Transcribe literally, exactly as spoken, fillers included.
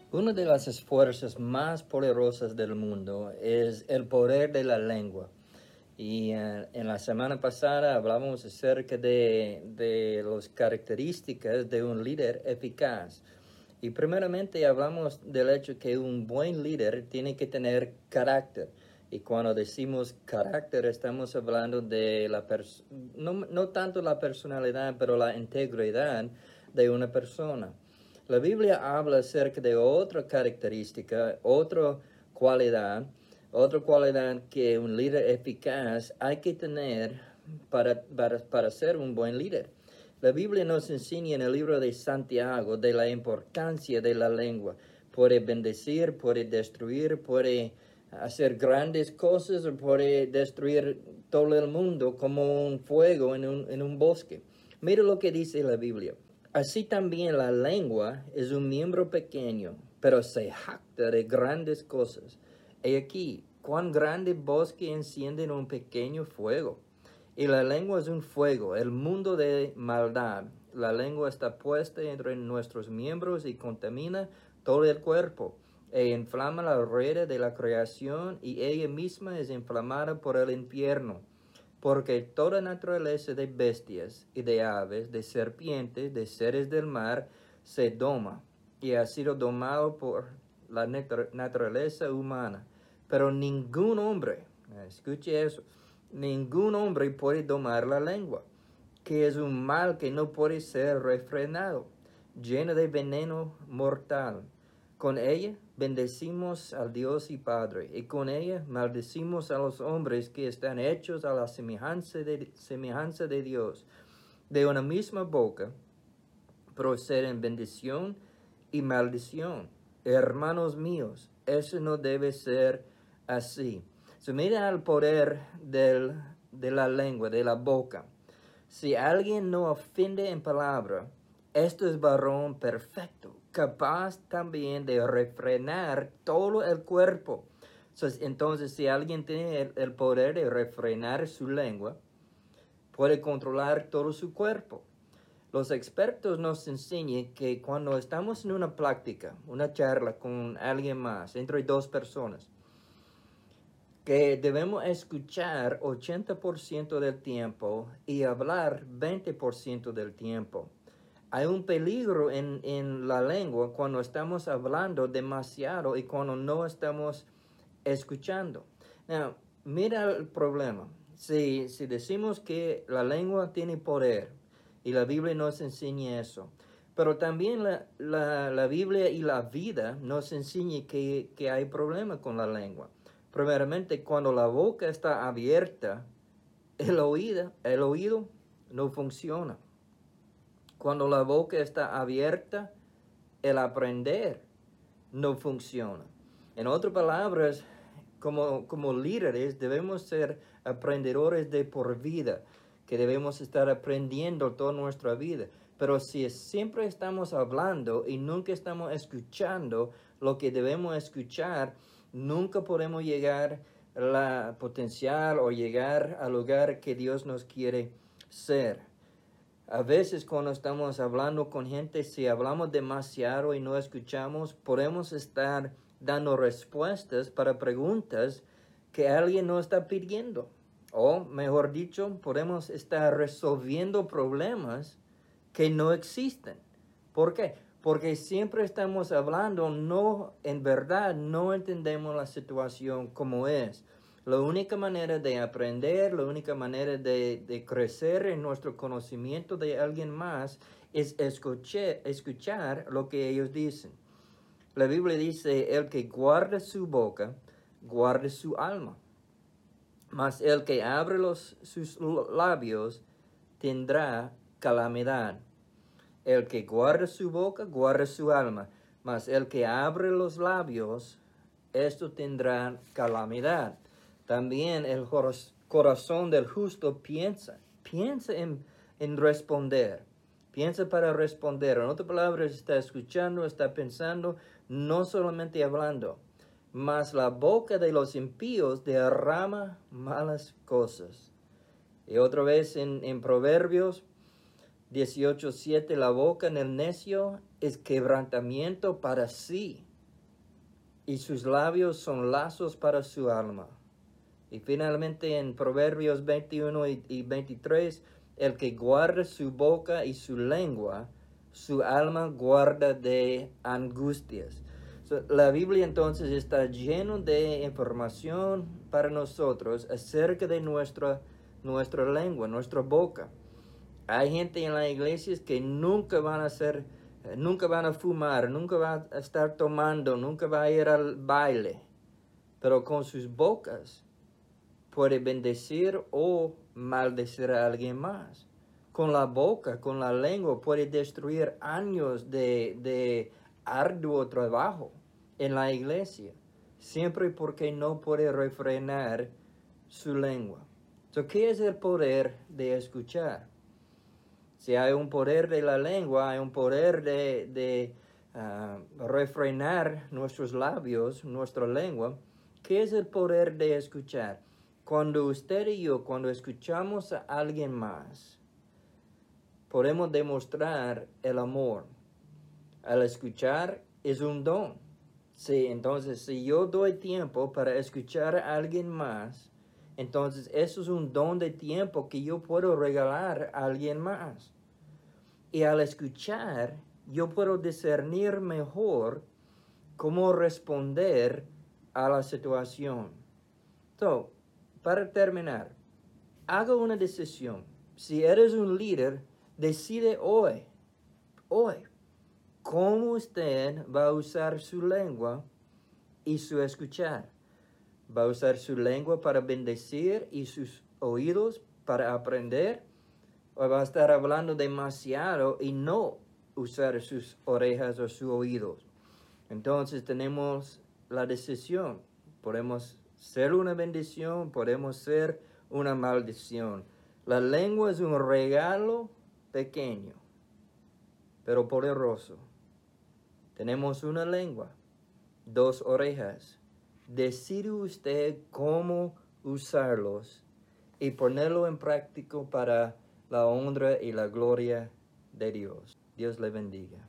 Una de las fuerzas más poderosas del mundo es el poder de la lengua. Y uh, en la semana pasada hablamos acerca de, de las características de un líder eficaz. Y primeramente hablamos del hecho que un buen líder tiene que tener carácter. Y cuando decimos carácter estamos hablando de la persona, no, no tanto la personalidad, pero la integridad de una persona. La Biblia habla acerca de otra característica, otra cualidad, otra cualidad que un líder eficaz hay que tener para, para, para ser un buen líder. La Biblia nos enseña en el libro de Santiago de la importancia de la lengua. Puede bendecir, puede destruir, puede hacer grandes cosas o puede destruir todo el mundo como un fuego en un, en un bosque. Mira lo que dice la Biblia. Así también la lengua es un miembro pequeño, pero se jacta de grandes cosas. Y aquí, cuán grande bosque enciende en un pequeño fuego. Y la lengua es un fuego, el mundo de maldad. La lengua está puesta entre nuestros miembros y contamina todo el cuerpo. E inflama la rueda de la creación y ella misma es inflamada por el infierno. Porque toda naturaleza de bestias y de aves, de serpientes, de seres del mar, se doma y ha sido domado por la naturaleza humana. Pero ningún hombre, escuche eso, ningún hombre puede domar la lengua, que es un mal que no puede ser refrenado, lleno de veneno mortal. Con ella bendecimos al Dios y Padre, y con ella maldecimos a los hombres que están hechos a la semejanza de, semejanza de Dios. De una misma boca proceden bendición y maldición. Hermanos míos, eso no debe ser así. So, mira el poder del, de la lengua, de la boca. Si alguien no ofende en palabra, esto es varón perfecto, capaz también de refrenar todo el cuerpo. So, entonces, si alguien tiene el, el poder de refrenar su lengua, puede controlar todo su cuerpo. Los expertos nos enseñan que cuando estamos en una plática, una charla con alguien más, entre dos personas, que debemos escuchar ochenta por ciento del tiempo y hablar veinte por ciento del tiempo. Hay un peligro en, en la lengua cuando estamos hablando demasiado y cuando no estamos escuchando. Now, mira el problema. Si, si decimos que la lengua tiene poder, y la Biblia nos enseña eso, pero también la, la, la Biblia y la vida nos enseña que, que hay problema con la lengua. Primeramente, cuando la boca está abierta, el oído, el oído no funciona. Cuando la boca está abierta, el aprender no funciona. En otras palabras, como, como líderes debemos ser aprendedores de por vida, que debemos estar aprendiendo toda nuestra vida. Pero si siempre estamos hablando y nunca estamos escuchando lo que debemos escuchar, nunca podemos llegar a la potencial o llegar al lugar que Dios nos quiere ser. A veces cuando estamos hablando con gente, si hablamos demasiado y no escuchamos, podemos estar dando respuestas para preguntas que alguien no está pidiendo. O, mejor dicho, podemos estar resolviendo problemas que no existen. ¿Por qué? Porque siempre estamos hablando, no, en verdad, no entendemos la situación como es. La única manera de aprender, la única manera de, de crecer en nuestro conocimiento de alguien más es escuchar, escuchar lo que ellos dicen. La Biblia dice, el que guarda su boca, guarda su alma. Mas el que abre los, sus labios tendrá calamidad. El que guarda su boca, guarda su alma. Mas el que abre los labios, esto tendrá calamidad. También el corazón del justo piensa, piensa en, en responder, piensa para responder. En otras palabras, está escuchando, está pensando, no solamente hablando. Mas la boca de los impíos derrama malas cosas. Y otra vez en, en Proverbios dieciocho siete, la boca en el necio es quebrantamiento para sí, y sus labios son lazos para su alma. Y finalmente en Proverbios veintiuno y, y veintitrés, el que guarda su boca y su lengua, su alma guarda de angustias. So, la Biblia entonces está lleno de información para nosotros acerca de nuestra, nuestra lengua, nuestra boca. Hay gente en las iglesias que nunca van a hacer, nunca van a fumar, nunca van a estar tomando, nunca van a ir al baile, pero con sus bocas puede bendecir o maldecir a alguien más. Con la boca, con la lengua, puede destruir años de, de arduo trabajo en la iglesia, siempre porque no puede refrenar su lengua. So, ¿qué es el poder de escuchar? Si hay un poder de la lengua, hay un poder de, de uh, refrenar nuestros labios, nuestra lengua. ¿Qué es el poder de escuchar? Cuando usted y yo, cuando escuchamos a alguien más, podemos demostrar el amor. Al escuchar es un don. Sí, entonces, si yo doy tiempo para escuchar a alguien más, entonces eso es un don de tiempo que yo puedo regalar a alguien más. Y al escuchar, yo puedo discernir mejor cómo responder a la situación. So, para terminar, haga una decisión. Si eres un líder, decide hoy, hoy, cómo usted va a usar su lengua y su escuchar. ¿Va a usar su lengua para bendecir y sus oídos para aprender? ¿O va a estar hablando demasiado y no usar sus orejas o sus oídos? Entonces tenemos la decisión. Podemos ser una bendición, podemos ser una maldición. La lengua es un regalo pequeño, pero poderoso. Tenemos una lengua, dos orejas. Decide usted cómo usarlos y ponerlo en práctica para la honra y la gloria de Dios. Dios le bendiga.